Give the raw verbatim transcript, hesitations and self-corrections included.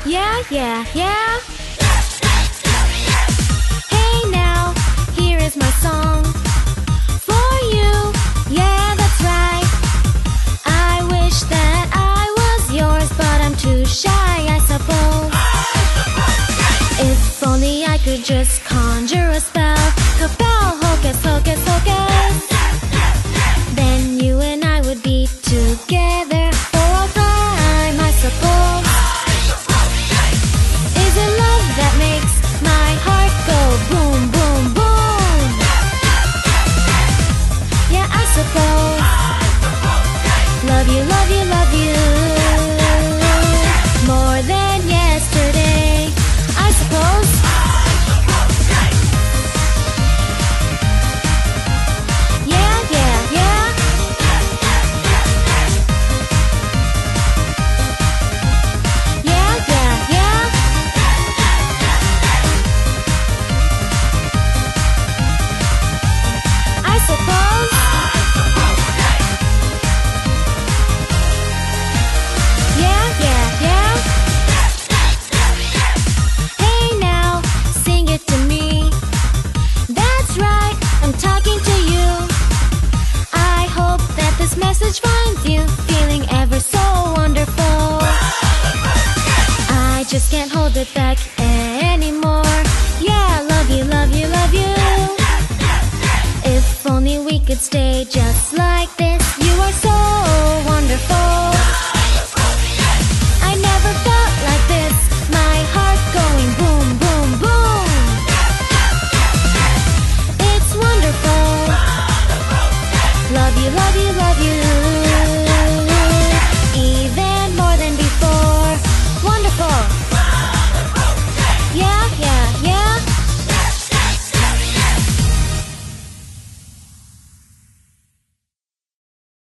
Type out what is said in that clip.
Yeah, yeah, yeah. Hey now, here is my song for you. Yeah, that's right. I wish that I was yours, but I'm too shy, I suppose. If only I could just conjure a spell. Kabal, hocus, hocus, hocus. Then you and I would be together for all time, I suppose. Is it love that makes my heart go boom, boom, boom? Yeah, I suppose. Love you, love you, love you more than yesterday, I suppose. Yeah, yeah, yeah. Yeah, yeah, yeah. I suppose. Yeah, yeah, yeah. Hey now, sing it to me. That's right, I'm talking to you. I hope that this message finds you feeling ever so wonderful. I just can't hold it back